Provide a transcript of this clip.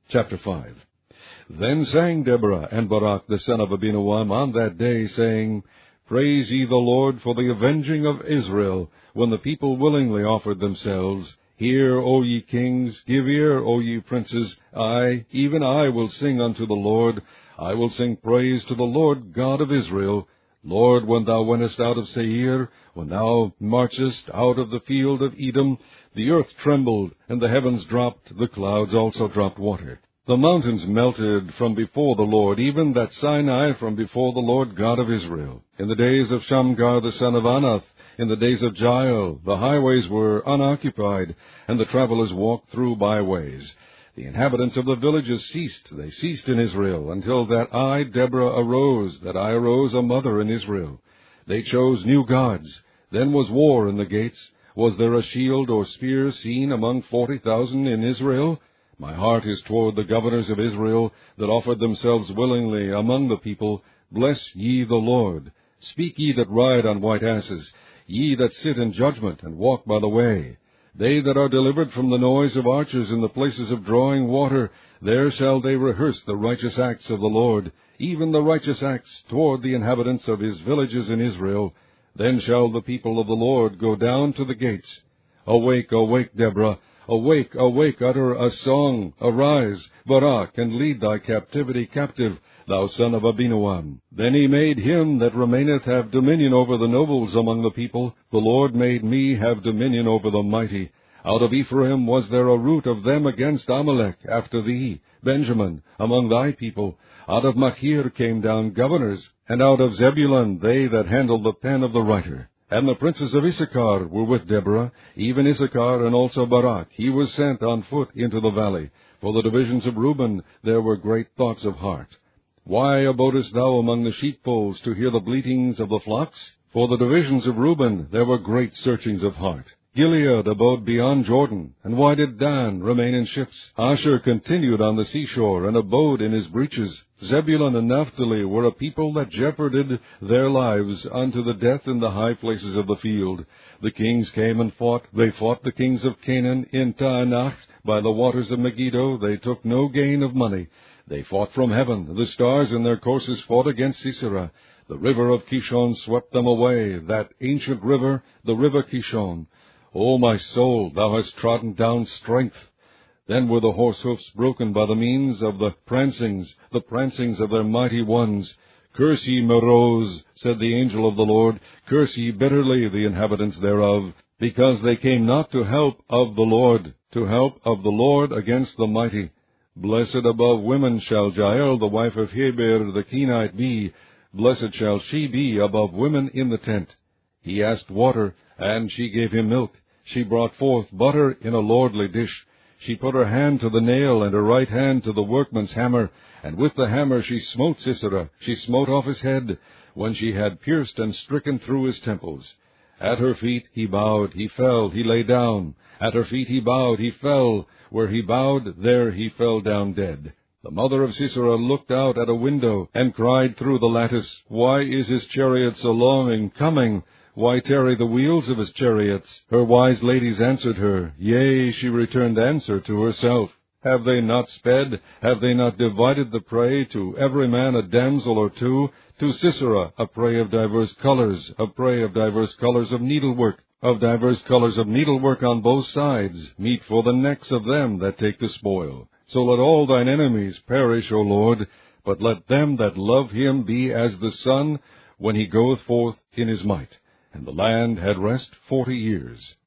Chapter 5. Then sang Deborah and Barak the son of Abinoam on that day, saying, Praise ye the Lord for the avenging of Israel, when the people willingly offered themselves. Hear, O ye kings, give ear, O ye princes. I, even I, will sing unto the Lord. I will sing praise to the Lord God of Israel. Lord, when thou wentest out of Seir, when thou marchest out of the field of Edom, the earth trembled, and the heavens dropped, the clouds also dropped water. The mountains melted from before the Lord, even that Sinai from before the Lord God of Israel. In the days of Shamgar the son of Anath, in the days of Jael, the highways were unoccupied, and the travelers walked through byways. The inhabitants of the villages ceased, they ceased in Israel, until that I, Deborah, arose, that I arose a mother in Israel. They chose new gods. Then was war in the gates. Was there a shield or spear seen among 40,000 in Israel? My heart is toward the governors of Israel, that offered themselves willingly among the people. Bless ye the Lord. Speak ye that ride on white asses, ye that sit in judgment, and walk by the way. They that are delivered from the noise of archers in the places of drawing water, there shall they rehearse the righteous acts of the Lord, even the righteous acts toward the inhabitants of his villages in Israel. Then shall the people of the Lord go down to the gates. Awake, awake, Deborah. Awake, awake, utter a song. Arise, Barak, and lead thy captivity captive, thou son of Abinoam. Then he made him that remaineth have dominion over the nobles among the people. The Lord made me have dominion over the mighty. Out of Ephraim was there a root of them against Amalek, after thee, Benjamin, among thy people. Out of Machir came down governors, and out of Zebulun they that handled the pen of the writer. And the princes of Issachar were with Deborah, even Issachar and also Barak. He was sent on foot into the valley. For the divisions of Reuben there were great thoughts of heart. Why abodest thou among the sheepfolds to hear the bleatings of the flocks? For the divisions of Reuben there were great searchings of heart. Gilead abode beyond Jordan, and why did Dan remain in ships? Asher continued on the seashore, and abode in his breaches. Zebulun and Naphtali were a people that jeoparded their lives unto the death in the high places of the field. The kings came and fought. They fought the kings of Canaan in Taanach. By the waters of Megiddo they took no gain of money. They fought from heaven. The stars in their courses fought against Sisera. The river of Kishon swept them away, that ancient river, the river Kishon. O my soul, thou hast trodden down strength. Then were the horse hoofs broken by the means of the prancings of their mighty ones. Curse ye Meroz, said the angel of the Lord, curse ye bitterly the inhabitants thereof, because they came not to help of the Lord against the mighty. Blessed above women shall Jael, the wife of Heber the Kenite, be. Blessed shall she be above women in the tent. He asked water, and she gave him milk. She brought forth butter in a lordly dish. She put her hand to the nail, and her right hand to the workman's hammer, and with the hammer she smote Sisera. She smote off his head, when she had pierced and stricken through his temples. At her feet he bowed, he fell, he lay down. At her feet he bowed, he fell. Where he bowed, there he fell down dead. The mother of Sisera looked out at a window, and cried through the lattice, Why is his chariot so long in coming? Why tarry the wheels of his chariots? Her wise ladies answered her. Yea, she returned answer to herself. Have they not sped? Have they not divided the prey, to every man a damsel or two? To Sisera a prey of diverse colors, a prey of diverse colors of needlework, on both sides, meat for the necks of them that take the spoil. So let all thine enemies perish, O Lord, but let them that love him be as the sun when he goeth forth in his might. And the land had rest 40 years.